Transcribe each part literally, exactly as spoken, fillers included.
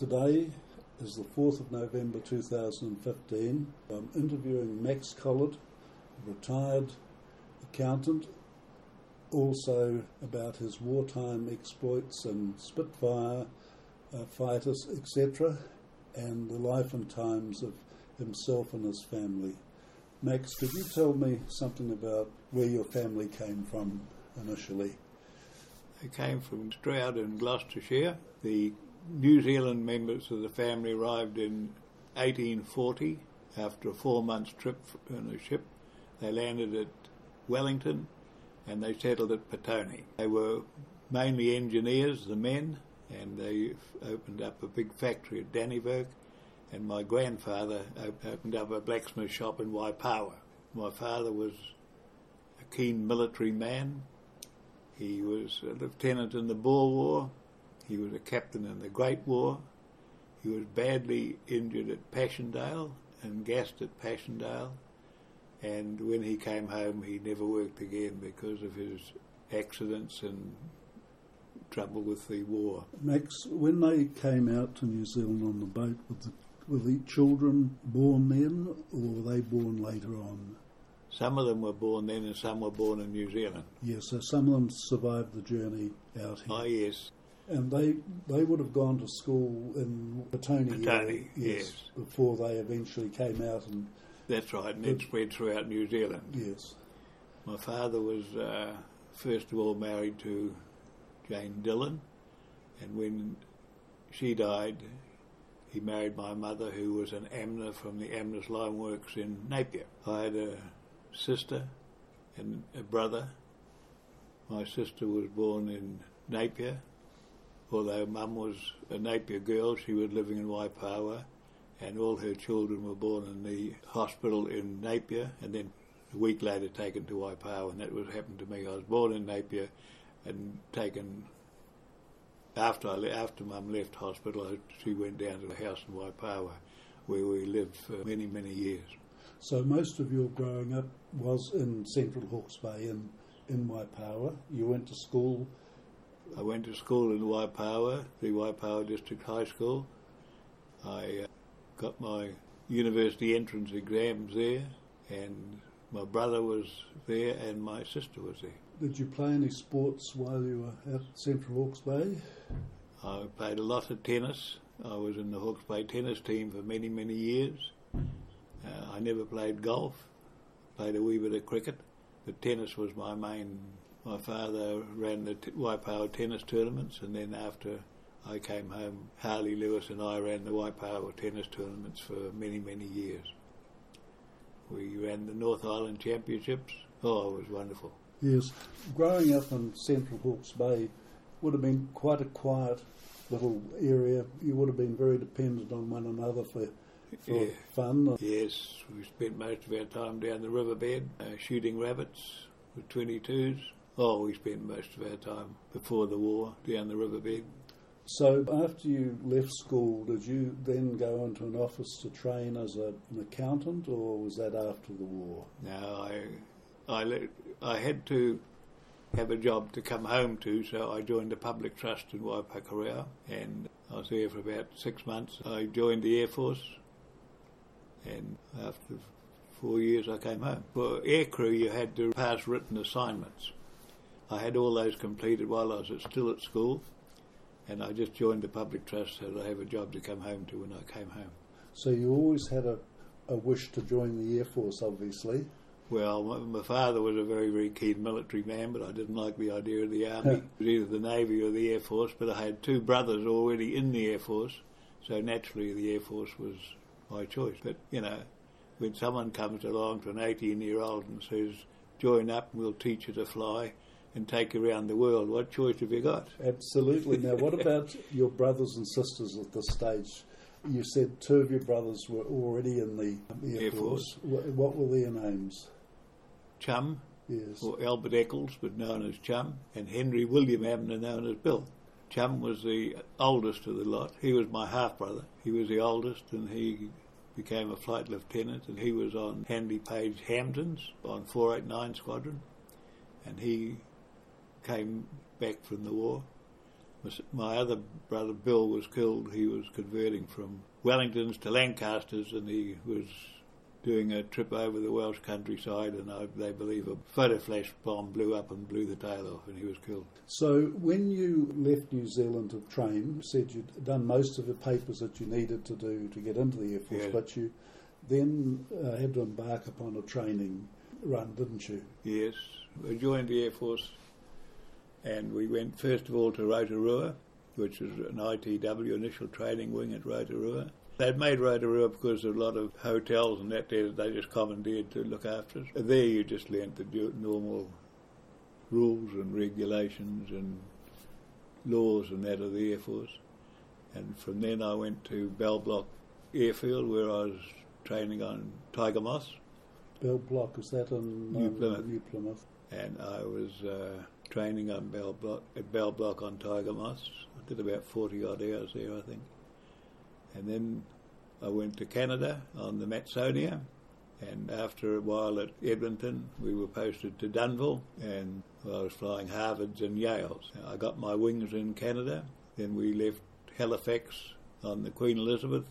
Today is the fourth of November two thousand fifteen. I'm interviewing Max Collett, a retired accountant, also about his wartime exploits and Spitfire uh, fighters, et cetera, and the life and times of himself and his family. Max, could you tell me something about where your family came from initially? They came from Stroud in Gloucestershire. The New Zealand members of the family arrived in eighteen forty after a four months trip in a ship. They landed at Wellington and they settled at Petone. They were mainly engineers, the men, and they opened up a big factory at Dannevirke, and my grandfather opened up a blacksmith shop in Waipawa. My father was a keen military man. He was a lieutenant in the Boer War. He was a captain in the Great War. He was badly injured at Passchendaele and gassed at Passchendaele. And when he came home, he never worked again because of his accidents and trouble with the war. Max, when they came out to New Zealand on the boat, were the, were the children born then, or were they born later on? Some of them were born then and some were born in New Zealand. Yes, so some of them survived the journey out here. Oh, yes. And they they would have gone to school in Petone, Petone, yes, yes. before they eventually came out. And that's right, and it spread throughout New Zealand. Yes. My father was, uh, first of all, married to Jane Dillon, and when she died, he married my mother, who was an Amner from the Amner's Lime Works in Napier. I had a sister and a brother. My sister was born in Napier. Although Mum was a Napier girl, she was living in Waipawa, and all her children were born in the hospital in Napier, and then a week later taken to Waipawa, and that was happened to me. I was born in Napier and taken, after I, after Mum left hospital, I, she went down to the house in Waipawa, where we lived for many, many years. So most of your growing up was in Central Hawke's Bay, in, in Waipawa. You went to school? I went to school in Waipawa, the Waipawa District High School. I uh, got my university entrance exams there, and my brother was there and my sister was there. Did you play any sports while you were at Central Hawke's Bay? I played a lot of tennis. I was in the Hawke's Bay tennis team for many, many years. Uh, I never played golf, played a wee bit of cricket, but tennis was my main. My father ran the t- Waipawa tennis tournaments, and then after I came home, Harley Lewis and I ran the Waipawa tennis tournaments for many, many years. We ran the North Island Championships. Oh, it was wonderful. Yes. Growing up in Central Hawke's Bay would have been quite a quiet little area. You would have been very dependent on one another for, for yeah. fun. Yes, we spent most of our time down the riverbed, uh, shooting rabbits with twenty-twos. Oh, we spent most of our time before the war down the riverbed. So after you left school, did you then go into an office to train as a, an accountant, or was that after the war? No, I, I, le- I had to have a job to come home to, so I joined the Public Trust in Waipakarau, and I was there for about six months. I joined the Air Force, and after four years I came home. For aircrew, you had to pass written assignments. I had all those completed while I was still at school, and I just joined the Public Trust so that I have a job to come home to when I came home. So you always had a, a wish to join the Air Force, obviously. Well, my, my father was a very, very keen military man, but I didn't like the idea of the Army. It was either the Navy or the Air Force, but I had two brothers already in the Air Force, so naturally the Air Force was my choice. But, you know, when someone comes along to an eighteen-year-old and says, join up and we'll teach you to fly and take you around the world, what choice have you got? Absolutely. Now, what about your brothers and sisters at this stage? You said two of your brothers were already in the Air, Air Force. Force. What were their names? Chum, yes. or Albert Eccles, but known as Chum, and Henry William Abner, known as Bill. Chum was the oldest of the lot. He was my half-brother. He was the oldest, and he became a flight lieutenant, and he was on Handley Page Hamptons on four eighty-nine Squadron, and he came back from the war. My other brother Bill was killed. He was converting from Wellingtons to Lancasters, and he was doing a trip over the Welsh countryside, and I, they believe a photo flash bomb blew up and blew the tail off, and he was killed. So when you left New Zealand to train, you said you'd done most of the papers that you needed to do to get into the Air Force, Yeah. but you then uh, had to embark upon a training run, didn't you? Yes, we joined the Air Force, and we went first of all to Rotorua, which was an I T W, initial training wing at Rotorua. They'd made Rotorua because of a lot of hotels and that there, they just commandeered to look after us. There you just learnt the du- normal rules and regulations and laws and that of the Air Force. And from then I went to Bell Block Airfield, where I was training on Tiger Moths. Bell Block, is that in New um, Plymouth. New Plymouth? And I was uh, training on Bell Block, at Bell Block on Tiger Moths. I did about forty odd hours there, I think. And then I went to Canada on the Matsonia, and after a while at Edmonton we were posted to Dunville, and I was flying Harvards and Yales. I got my wings in Canada, then we left Halifax on the Queen Elizabeth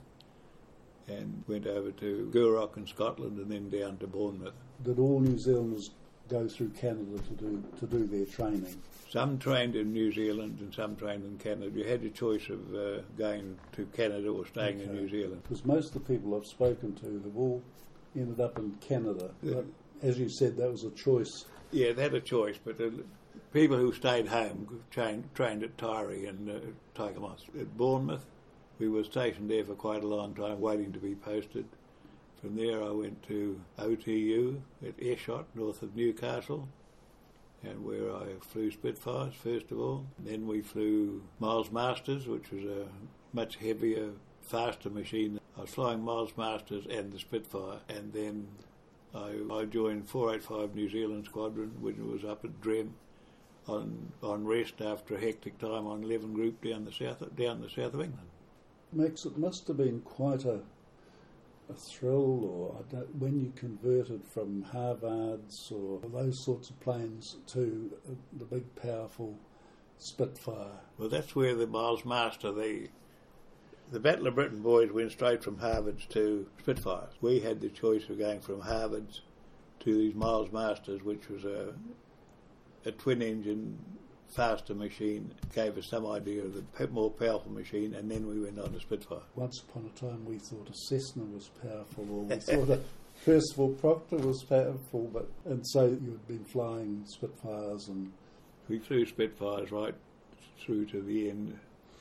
and went over to Gourock in Scotland and then down to Bournemouth. Did all New Zealanders go through Canada to do to do their training? Some trained in New Zealand and some trained in Canada. You had your choice of uh, going to Canada or staying Okay. in New Zealand. Because most of the people I've spoken to have all ended up in Canada. Yeah. But as you said, that was a choice. Yeah, they had a choice, but the people who stayed home trained, trained at Tyree and uh, Tiger Moths. At Bournemouth, we were stationed there for quite a long time, waiting to be posted. From there I went to O T U at Airshot, north of Newcastle, and where I flew Spitfires first of all. Then we flew Miles Masters, which was a much heavier, faster machine. I was flying Miles Masters and the Spitfire, and then I, I joined four eighty-five New Zealand Squadron, which was up at Drem on on rest after a hectic time on eleven Group down the south down the south of England. Max, it must have been quite a a thrill, or I don't, when you converted from Harvards or those sorts of planes to uh, the big, powerful Spitfire. Well, that's where the Miles Master, the the Battle of Britain boys went straight from Harvards to Spitfires. We had the choice of going from Harvards to these Miles Masters, which was a a twin-engine, faster machine. Gave us some idea of the more powerful machine, and then we went on to Spitfire. Once upon a time we thought a Cessna was powerful, or we thought a Percival Proctor was powerful, but and so you had been flying Spitfires, and We flew Spitfires right through to the end,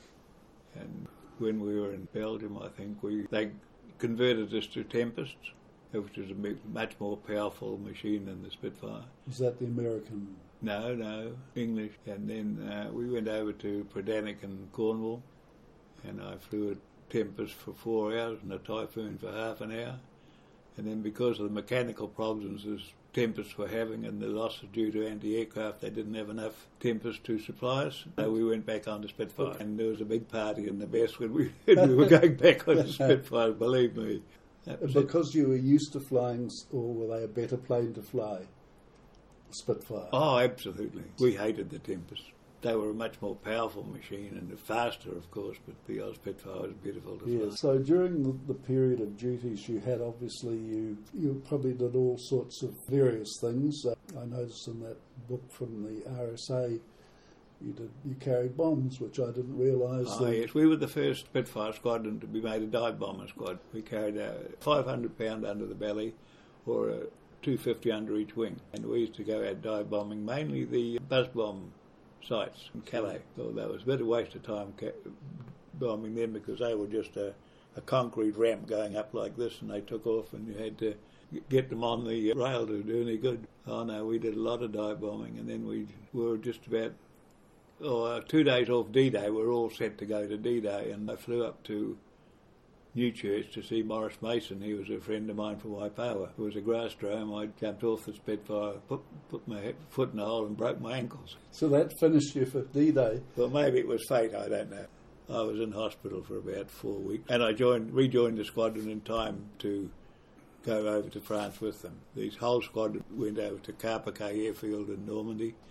and when we were in Belgium, I think, we they converted us to Tempests, which is a much more powerful machine than the Spitfire. was that the American? No, no, English. And then uh, we went over to Predannick and Cornwall, and I flew a Tempest for four hours and a Typhoon for half an hour. And then because of the mechanical problems the Tempests were having and the losses due to anti-aircraft, they didn't have enough Tempests to supply us. So we went back on to Spitfire. And there was a big party in the best when we, when we were going back on to Spitfire, believe me. That was it. Because you were used to flying, or were they a better plane to fly? Spitfire. Oh, absolutely. We hated the Tempest. They were a much more powerful machine and faster, of course, but the old Spitfire was beautiful to fly. Yeah. So during the, the period of duties you had, obviously you you probably did all sorts of various things. Uh, I noticed in that book from the R S A, you did you carried bombs, which I didn't realise. Oh, that- yes. We were the first Spitfire squadron to be made a dive bomber squad. We carried a five hundred pound under the belly, or a two hundred fifty under each wing. And we used to go out dive bombing, mainly the buzz bomb sites in Calais. So that was a bit of a waste of time ca- bombing them, because they were just a, a concrete ramp going up like this, and they took off, and you had to get them on the rail to do any good. Oh no, we did a lot of dive bombing, and then we were just about oh, two days off D-Day. We were all set to go to D-Day, and I flew up to Newchurch to see Morris Mason. He was a friend of mine from Waipawa. It was a grass drome. I jumped off the Spitfire, put, put my he- foot in the hole and broke my ankles. So that finished you for D-Day. Well, maybe it was fate, I don't know. I was in hospital for about four weeks, and I joined, rejoined the squadron in time to go over to France with them. This whole squadron went over to Carpiquet Airfield in Normandy,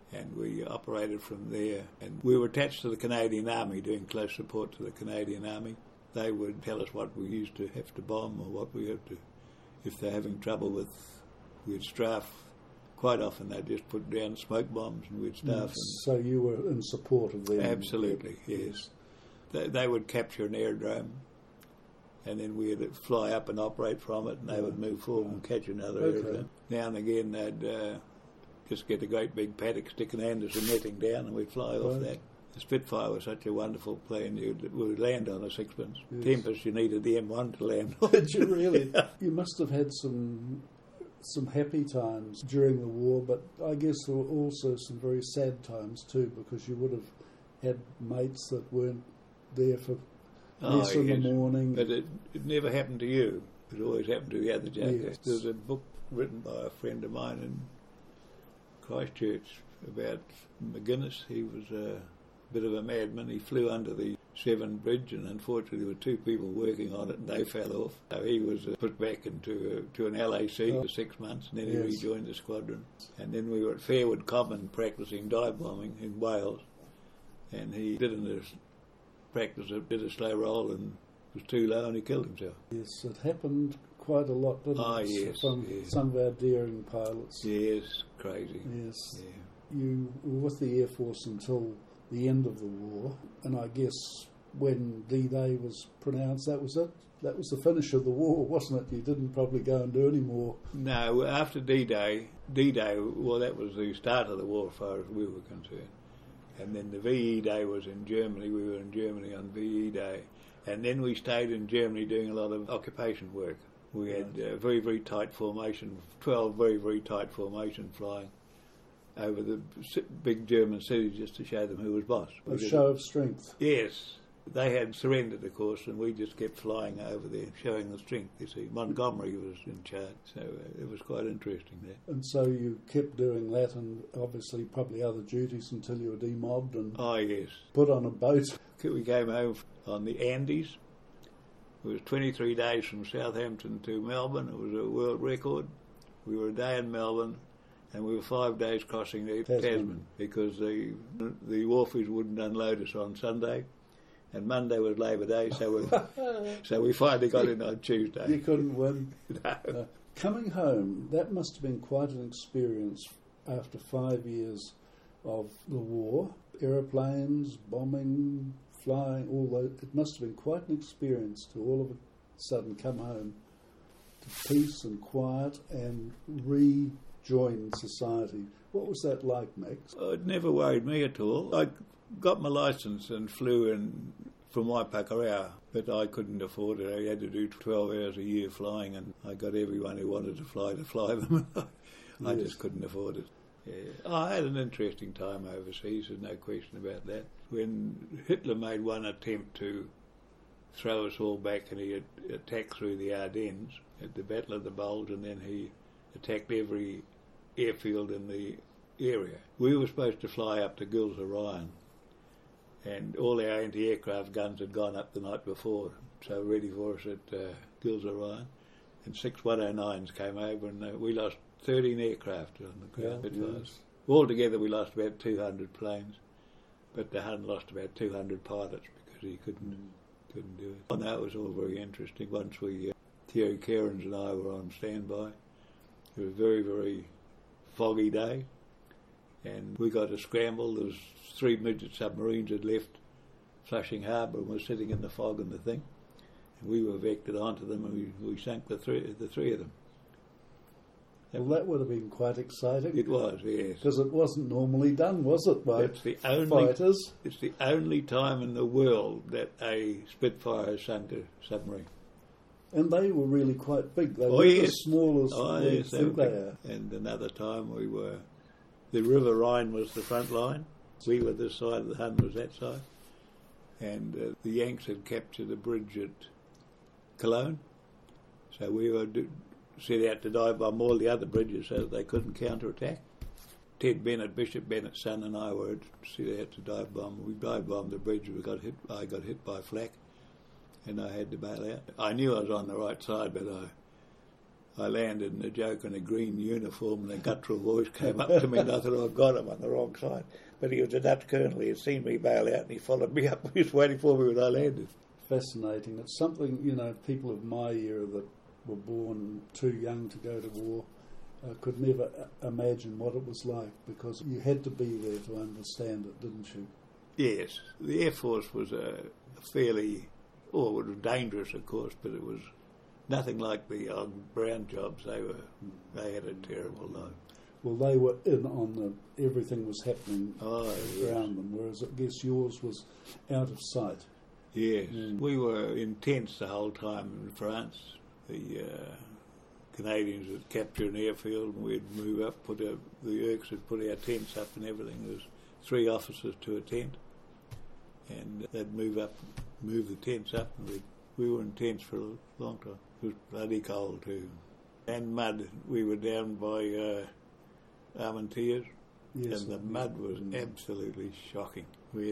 and we operated from there. And we were attached to the Canadian Army, doing close support to the Canadian Army. They would tell us what we used to have to bomb or what we had to, if they're having trouble with, we'd strafe. Quite often they'd just put down smoke bombs and we'd staff. Mm, so you were in support of them? Absolutely, yes. They, they would capture an aerodrome, and then we'd fly up and operate from it, and they yeah. would move forward and catch another okay. aerodrome. Now and again they'd uh, just get a great big paddock, stick an Anderson netting down, and we'd fly right. off that. The Spitfire was such a wonderful plane. You'd, we'd land on a sixpence. Yes. Tempest, you needed the M one to land on. Did you really? You must have had some some happy times during the war, but I guess there were also some very sad times too, because you would have had mates that weren't there for oh, mess in yes. the morning. But it, it never happened to you. It always happened to the other jackets. Yes. There was a book written by a friend of mine in Christchurch about McGuinness. He was a bit of a madman. He flew under the Severn Bridge, and unfortunately there were two people working on it and they fell off. So he was uh, put back into uh, to an L A C oh. for six months, and then he yes. rejoined the squadron. And then we were at Fairwood Common practising dive bombing in Wales, and he didn't uh, practice it, did a slow roll and was too low and he killed himself. Yes, it happened quite a lot, didn't oh, it? Yes, From yes. some of our daring pilots. Yes, crazy. Yes. Yeah. You were with the Air Force until the end of the war, and I guess when D-Day was pronounced, that was it. That was the finish of the war, wasn't it? You didn't probably go and do any more. No, after D-Day, D-Day, well, that was the start of the war as far as we were concerned. And then the V E Day was in Germany. We were in Germany on V E Day. And then we stayed in Germany doing a lot of occupation work. We had uh, very, very tight formation, twelve very, very tight formation flying over the big German cities just to show them who was boss. A show of strength. Yes. They had surrendered, of course, and we just kept flying over there, showing the strength, you see. Montgomery was in charge, so uh, it was quite interesting there. And so you kept doing that, and obviously probably other duties until you were demobbed and oh, yes. put on a boat. We came home on the Andes. It was twenty-three days from Southampton to Melbourne. It was a world record. We were a day in Melbourne, and we were five days crossing the Tasman, Tasman because the the wharfies wouldn't unload us on Sunday. And Monday was Labour Day, so we so we finally got in on Tuesday. You couldn't win. No. Uh, coming home, that must have been quite an experience after five years of the war. Aeroplanes, bombing, flying, all that. It must have been quite an experience to all of a sudden come home to peace and quiet and rejoin society. What was that like, Max? Oh, it never worried me at all. I got my licence and flew in from Waipakarau, but I couldn't afford it. I had to do twelve hours a year flying, and I got everyone who wanted to fly to fly them. I yes. just couldn't afford it. Yeah. I had an interesting time overseas, there's no question about that. When Hitler made one attempt to throw us all back, and he attacked through the Ardennes at the Battle of the Bulge, and then he attacked every airfield in the area. We were supposed to fly up to Gills Orion, and all our anti-aircraft guns had gone up the night before, so ready for us at uh, Gills Orion. And six one oh nines came over, and uh, we lost thirteen aircraft on the ground. Yeah, yes. Altogether we lost about two hundred planes, but the Hun lost about two hundred pilots because he couldn't mm. couldn't do it. And that was all very interesting. Once we, uh, Thierry Cairns and I were on standby, it was a very, very foggy day, and we got a scramble. There was three midget submarines had left Flushing Harbour and were sitting in the fog in the thing, and we were vectored onto them, and we, we sank the three the three of them. Well, that would have been quite exciting. It was, yes, because it wasn't normally done, was it, by it's the only, fighters? It's the only time in the world that a Spitfire has sunk a submarine. And they were really quite big. They oh, were yes. as small as oh, we yes, think they are. And another time we were, the River Rhine was the front line. We were this side, the Hun was that side. And uh, the Yanks had captured a bridge at Cologne. So we were do, set out to dive bomb all the other bridges so that they couldn't counterattack. Ted Bennett, Bishop Bennett's son, and I were set out to dive bomb. We dive bombed the bridge. We got hit. I got hit by flak, and I had to bail out. I knew I was on the right side, but I I landed in a joke in a green uniform, and a guttural voice came up to me, and I thought, oh, I got him on the wrong side. But he was a Dutch colonel. He had seen me bail out, and he followed me up. He was waiting for me when I landed. Fascinating. It's something, you know, people of my era that were born too young to go to war uh, could never imagine what it was like, because you had to be there to understand it, didn't you? Yes. The Air Force was a fairly, oh, it was dangerous, of course, but it was nothing like the old brown jobs. They were, they had a terrible life. Well, they were in on the, everything was happening oh, around yes. them, whereas I guess yours was out of sight. Yes. Mm. We were in tents the whole time in France. The uh, Canadians would capture an airfield, and we'd move up, put our, the Irks would put our tents up and everything. There was three officers to a tent, and they'd move up, move the tents up, and we'd, we were in tents for a long time. It was bloody cold too. And mud. We were down by uh, Armentières, yes, and the mud was mm. absolutely shocking. We had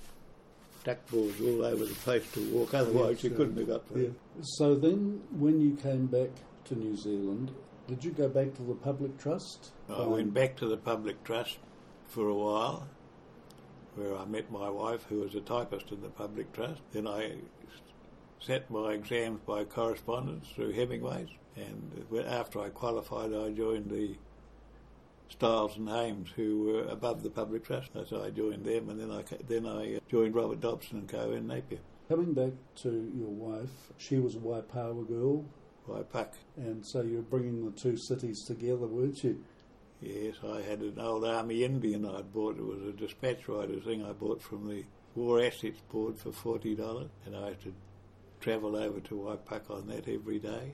duckboards all over the place to walk, otherwise yes, you couldn't have got there. Yeah. So then, when you came back to New Zealand, did you go back to the Public Trust? I um, went back to the Public Trust for a while, where I met my wife, who was a typist in the Public Trust. Then I sat my exams by correspondence through Hemingway's, and after I qualified, I joined the Stiles and Hames, who were above the Public Trust. So I joined them, and then I then I joined Robert Dobson and Co. in Napier. Coming back to your wife, she was a Waipawa girl. Waipak. And so you were bringing the two cities together, weren't you? Yes, I had an old Army Indian I'd bought. It was a dispatch rider thing I bought from the War Assets Board for forty dollars, and I had to travel over to Waipak on that every day.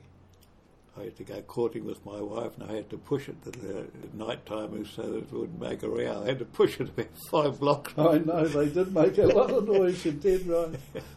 I had to go courting with my wife, and I had to push it at, uh, at night time so that it wouldn't make a row. I had to push it about five blocks. I know, they did make a lot of noise, you did, right?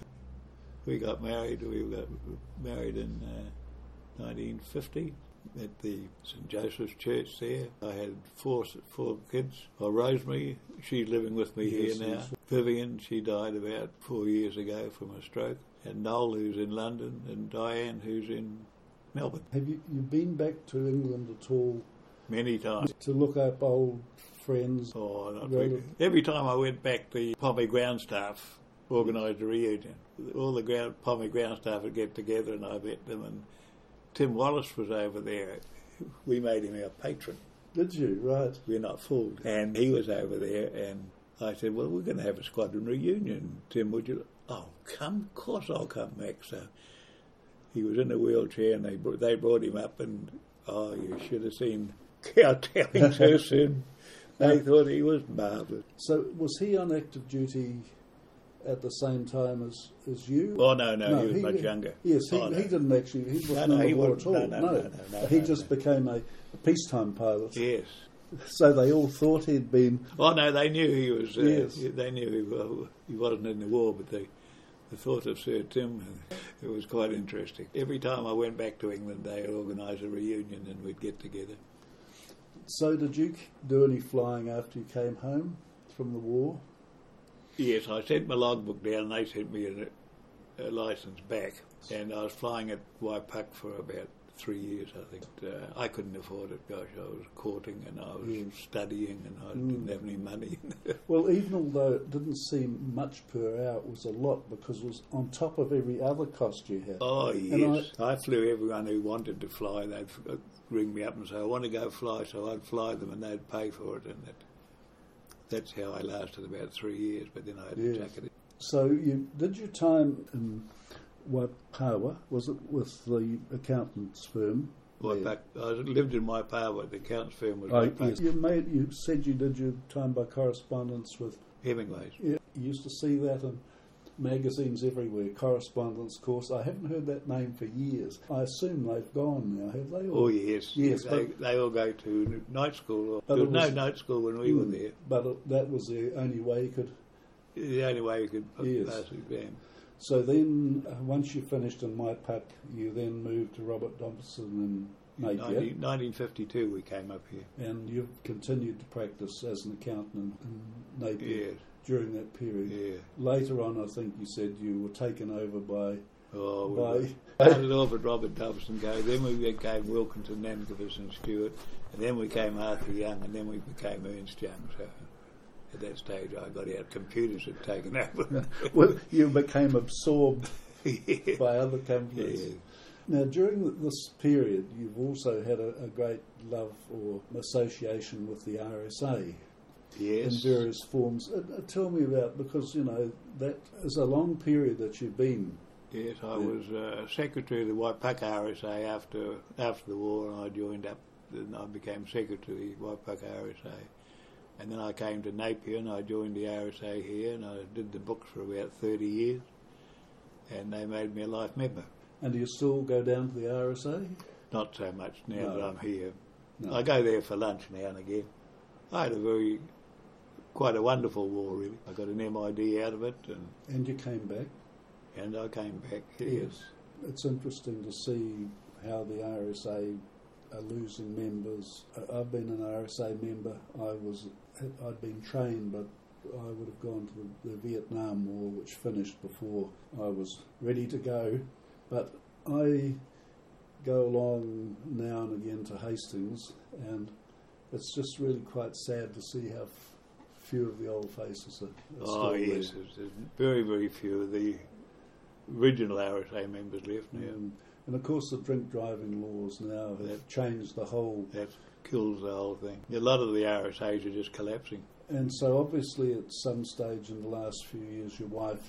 We got married, we got married in uh, nineteen fifty at the Saint Joseph's Church there. I had four four kids. Well, Rosemary, she's living with me yes, here now. Yes. Vivian, she died about four years ago from a stroke. And Noel, who's in London, and Diane, who's in Melbourne. Have you, you been back to England at all? Many times. To look up old friends? Oh, not really. Every time I went back, the Pommy ground staff organised a reunion. All the ground, Pommy ground staff would get together, and I met them, and Tim Wallace was over there. We made him our patron. Did you? Right. We're not fooled. And he was over there, and I said, well, we're going to have a squadron reunion. Tim, would you... Oh, come, of course I'll come back. So he was in a wheelchair, and they brought, they brought him up, and oh, you should have seen kowtowing so soon. They thought he was marvellous. So was he on active duty at the same time as, as you? Oh, no, no, no, he was he, much younger. Yes, he, oh, no. he didn't actually, he wasn't no, no, on the he war at all. No, no, no, no, no, no He no, just no. became a, a peacetime pilot. Yes. So they all thought he'd been... Oh, no, they knew he was... Uh, yes. They knew he, well, he wasn't in the war, but they... The thought of Sir Tim, it was quite interesting. Every time I went back to England, they organised a reunion and we'd get together. So did you do any flying after you came home from the war? Yes, I sent my logbook down and they sent me a, a licence back. And I was flying at Waipak for about three years, I think. Uh, I couldn't afford it. Gosh, I was courting and I was mm. studying and I mm. didn't have any money. Well, even although it didn't seem much per hour, it was a lot because it was on top of every other cost you had. Oh, yes. I, I flew everyone who wanted to fly. They'd ring me up and say, I want to go fly, so I'd fly them and they'd pay for it. And that, that's how I lasted about three years, but then I had yes. to jacket it. So you did your time in Waipawa, was it with the accountant's firm? Waipak. I lived in Waipawa. The accountant's firm was oh, Waipak. Yes. You made. You said you did your time by correspondence with Hemingway's. Yeah, you used to see that in magazines everywhere. Correspondence course. I haven't heard that name for years. I assume they've gone now, have they? Or? Oh yes, yes. They, but, they all go to night school. Or, there was, was no night school when we mm, were there. But it, that was the only way you could. The only way you could yes. pass the exam. So then, uh, once you finished in Waipak, you then moved to Robert Dobson in Napier. nineteen fifty-two we came up here. And you've continued to practice as an accountant in Napier yes. during that period. Yeah. Later on, I think you said you were taken over by... Oh, by... we started off at Robert Dobson Go, then we became Wilkinson, Nankervis and Stewart, and then we came Arthur Young, and then we became Ernst Young. So at that stage I got out, computers had taken over. Well, you became absorbed Yeah. by other companies. Yeah. Now, during this period, you've also had a, a great love or association with the R S A Yes. in various forms. Uh, uh, tell me about, because, you know, that is a long period that you've been. Yes, I Yeah. was uh, secretary of the Waipuka R S A after after the war, and I joined up, and I became secretary of the Waipuka R S A. And then I came to Napier, and I joined the R S A here, and I did the books for about thirty years, and they made me a life member. And do you still go down to the R S A? Not so much now No. that I'm here. No. I go there for lunch now and again. I had a very, quite a wonderful war, really. I got an M I D out of it, and, And you came back? and I came back. Yes. It's interesting to see how the R S A are losing members. I- I've been an R S A member. I was, I'd been trained, but I would have gone to the, the Vietnam War, which finished before I was ready to go. But I go along now and again to Hastings, and it's just really quite sad to see how f- few of the old faces are, are Oh, still yes. there. There's, there's very, very few of the original R S A members left now. Um, and of course the drink driving laws now have That- changed the whole. That kills the whole thing. A lot of the R S As are just collapsing. And so obviously at some stage in the last few years your wife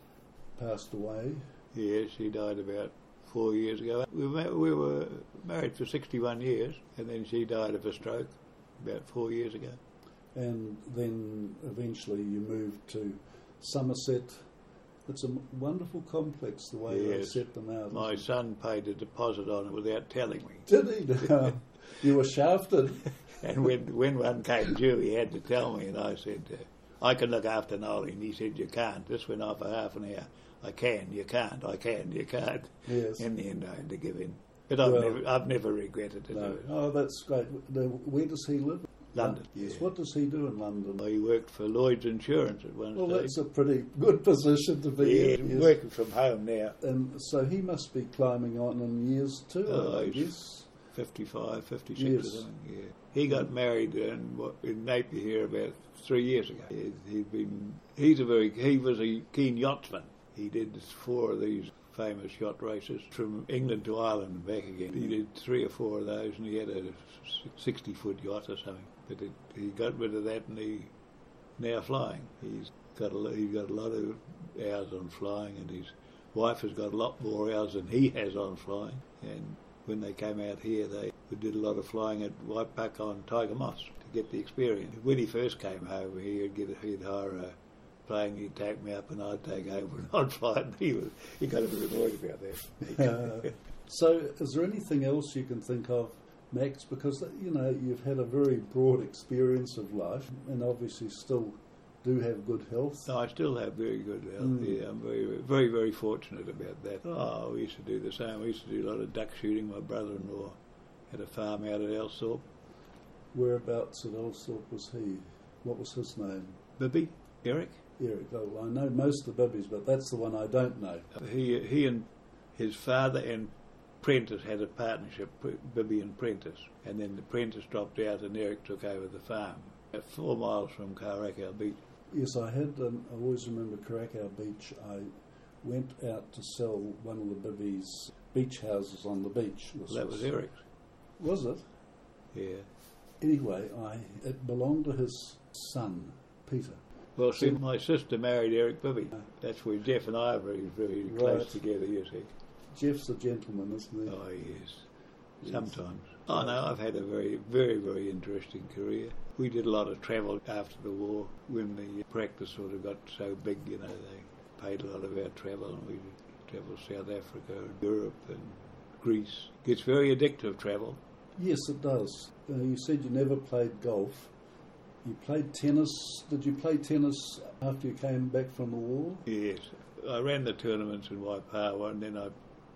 passed away. Yes, she died about four years ago. We, ma- we were married for sixty-one years, and then she died of a stroke about four years ago. And then eventually you moved to Somerset. It's a m- wonderful complex, the way they Yes. set them out. My isn't son paid a deposit on it without telling me. it? Did he? No. You were shafted. And when, when one came due, he had to tell me, and I said, uh, I can look after Nolly. And he said, you can't. This went on for half an hour. I can, you can't, I can, you can't. Yes. In the end, I had to give in. But I've, Well, never, I've never regretted it. No. Oh, that's great. Now, where does he live? London. Yes. Yeah. What does he do in London? He worked for Lloyd's Insurance at one Well, stage. that's a pretty good position to be Yeah, in. Yes. working from home now. And so he must be climbing on in years too, Oh, I he's guess. fifty-five, fifty-six Yes. or something, yeah. He got married in, what, in Napier here about three years ago. He, he'd been, he's a very, he was a keen yachtsman. He did four of these famous yacht races from England to Ireland and back again. He did three or four of those, and he had a sixty-foot yacht or something. But it, he got rid of that, and he now flying. He's got a, he's got a lot of hours on flying, and his wife has got a lot more hours than he has on flying. And when they came out here, they did a lot of flying at Waipuka on Tiger Moss to get the experience. When he first came over here, he'd, get, he'd hire a plane, he'd take me up, and I'd take over, and I'd fly it. He, was, he got a bit annoyed about that. Uh, so is there anything else you can think of, Max? Because, you know, you've had a very broad experience of life and obviously still do have good health. No, I still have very good health. Mm. Yeah, I'm very, very, very fortunate about that. Oh, we used to do the same. We used to do a lot of duck shooting. My brother-in-law had a farm out at Elsthorpe. Whereabouts at Elsthorpe was he? What was his name? Bibby, Eric. Eric. Oh, I know most of the Bibbies, but that's the one I don't know. He, he and his father and Prentice had a partnership, Bibby and Prentice, and then the Prentice dropped out and Eric took over the farm, at four miles from Karakau Beach. Yes, I had. Um, I always remember Karakau Beach. I went out to sell one of the Bibbies' beach houses on the beach. This Well, that was Eric's. Was it? Yeah. Anyway, I it belonged to his son, Peter. Well, see, my sister married Eric Bibby. That's where Jeff and I are very, very Right. close together, you see. Jeff's a gentleman, isn't he? Oh, yes. Yes. Sometimes. Oh, no, I've had a very, very, very interesting career. We did a lot of travel after the war. When the practice sort of got so big, you know, they paid a lot of our travel, and we travelled South Africa and Europe and Greece. It's very addictive travel. Yes, it does. Uh, you said you never played golf. You played tennis. Did you play tennis after you came back from the war? Yes. I ran the tournaments in Waipawa, and then I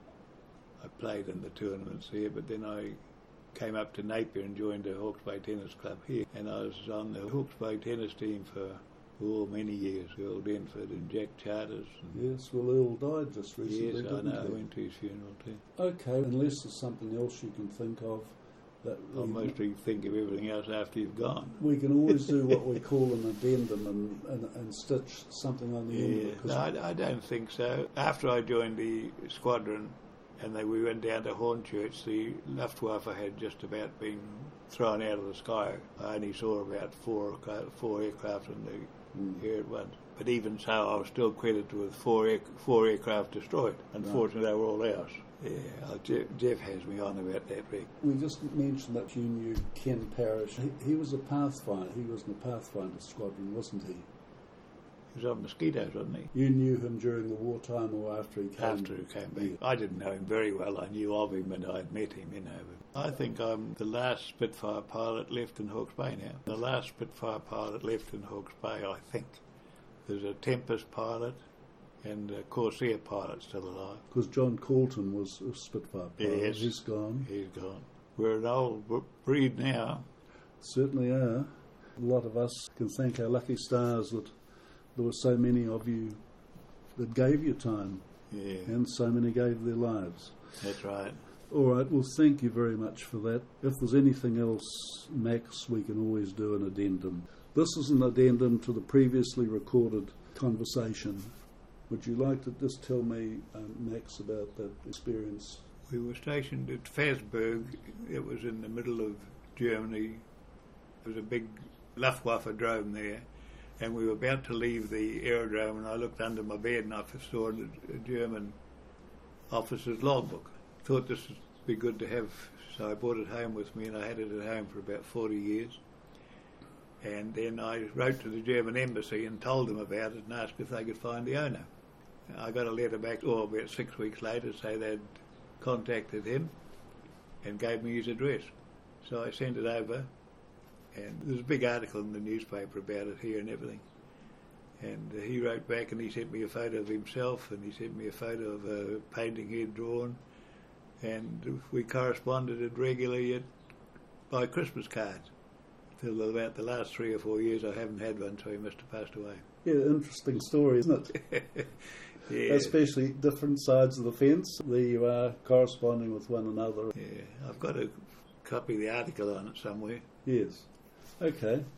I played in the tournaments here, but then I came up to Napier and joined the Hawke's Bay Tennis Club here, and I was on the Hawke's Bay tennis team for for many years. Earl Denford and Jack Charters. And Yes, well, Earl died just recently, yes, I didn't know. I he? went to his funeral too. Okay, unless there's something else you can think of that I'll we, mostly think of everything else after you've gone. we can always do what we call an addendum and, and, and stitch something on the end of Yeah, it. 'cause no, I, I don't think so. After I joined the squadron and they, we went down to Hornchurch, the Luftwaffe had just about been thrown out of the sky. I only saw about four four aircraft in the Mm. air at once. But even so, I was still credited with four air, four aircraft destroyed. Unfortunately, they were all ours. Yeah, uh, Jeff, Jeff has me on about that, Rick. We just mentioned that you knew Ken Parrish. He, he was a Pathfinder. He was in the Pathfinder squadron, wasn't he? He was on mosquitoes, wasn't he? You knew him during the wartime or after he came? After he came back. I didn't know him very well. I knew of him and I'd met him, you know. But I think I'm the last Spitfire pilot left in Hawke's Bay now. The last Spitfire pilot left in Hawke's Bay, I think. There's a Tempest pilot and a Corsair pilot still alive. Because John Colton was a Spitfire pilot. Yes. He's gone. He's gone. We're an old b- breed now. Certainly are. A lot of us can thank our lucky stars that there were so many of you that gave your time Yeah, and so many gave their lives. that's right. All right, well, thank you very much for that. If there's anything else, Max, we can always do an addendum. This is an addendum to the previously recorded conversation. Would you like to just tell me, um, Max, about that experience? We were stationed at Fasberg. It was in the middle of Germany. There was a big Luftwaffe drone there. And we were about to leave the aerodrome, and I looked under my bed and I saw a, a German officer's logbook. Thought this would be good to have, so I brought it home with me, and I had it at home for about forty years. And then I wrote to the German embassy and told them about it and asked if they could find the owner. I got a letter back, or about six weeks later, say they'd contacted him and gave me his address. So I sent it over, and there's a big article in the newspaper about it here and everything. And uh, he wrote back and he sent me a photo of himself, and he sent me a photo of a painting he'd drawn, and we corresponded regularly at, by Christmas cards. Till about the last three or four years I haven't had one, so he must have passed away. Yeah, interesting story, isn't it? Yeah. Especially different sides of the fence. There you are, corresponding with one another. Yeah, I've got a copy of the article on it somewhere. Yes. Okay.